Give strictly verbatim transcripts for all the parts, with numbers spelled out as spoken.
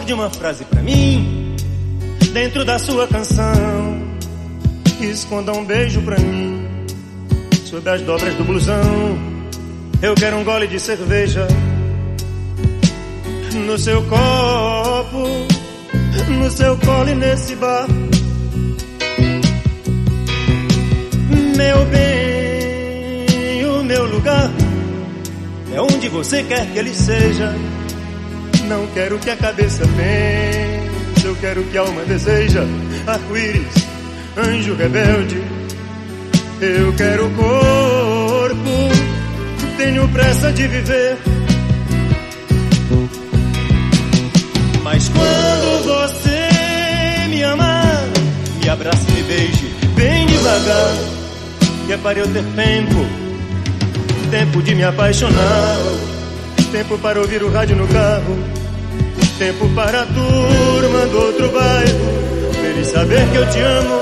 Guarde uma frase pra mim dentro da sua canção. Esconda um beijo pra mim sob as dobras do blusão. Eu quero um gole de cerveja no seu copo, no seu colo e nesse bar. Meu bem, o meu lugar é onde você quer que ele seja. Não quero que a cabeça pense, eu quero que a alma deseja. Arco-íris, anjo rebelde, eu quero o corpo, tenho pressa de viver. Mas quando você me amar, me abrace e me beije bem devagar, que é para eu ter tempo, tempo de me apaixonar, tempo para ouvir o rádio no carro, tempo para a turma do outro bairro ver e saber que eu te amo.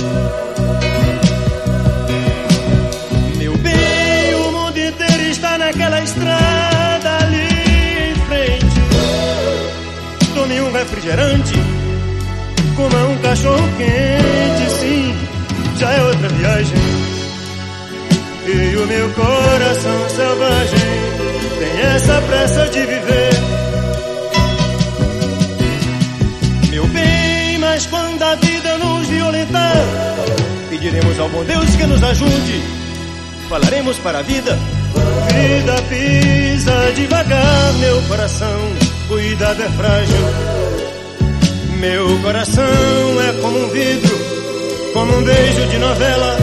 Meu bem, o mundo inteiro está naquela estrada ali em frente. Tome um refrigerante, coma um cachorro quente, sim, já é outra viagem. E o meu coração selvagem tem essa pressa de viver. Meu bem, mas quando a vida nos violentar, pediremos ao bom Deus que nos ajude. Falaremos para a vida: vida, pisa devagar, meu coração, cuidado, é frágil. Meu coração é como um vidro, como um beijo de novela.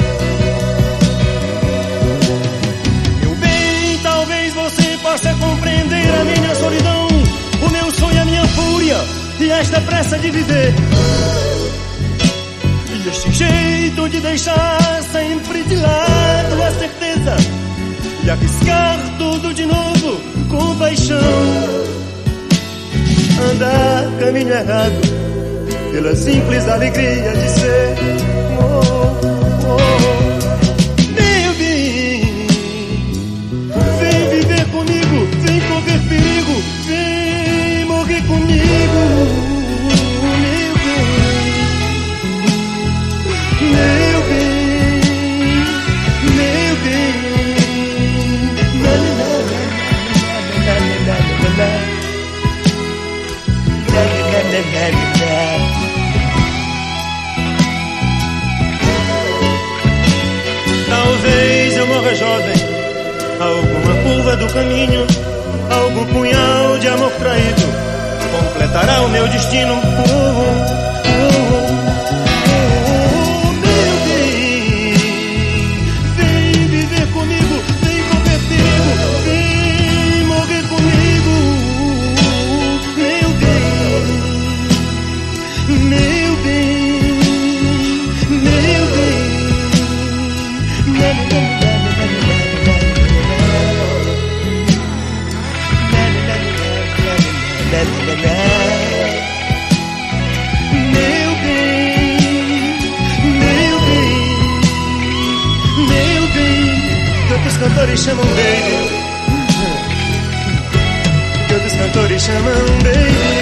Meu bem, talvez você possa compreender a minha solidão, o meu sonho, a minha fúria e esta pressa de viver. E este jeito de deixar sempre de lado a certeza e arriscar tudo de novo com paixão. Andar caminho errado pela simples alegria de ser. Oh, oh. Meu bem, vem viver comigo, vem correr perigo, vem morrer comigo. Meu bem, meu bem, meu bem. La, la, la, la, la, la, la. Talvez eu morra jovem, alguma curva do caminho, algum punhal de amor traído completará o meu destino. Uh, uh, uh, meu bem, vem viver comigo, vem correr perigo, vem morrer comigo. Meu bem, meu bem, tantos cantores chamam baby, tantos cantores chamam baby.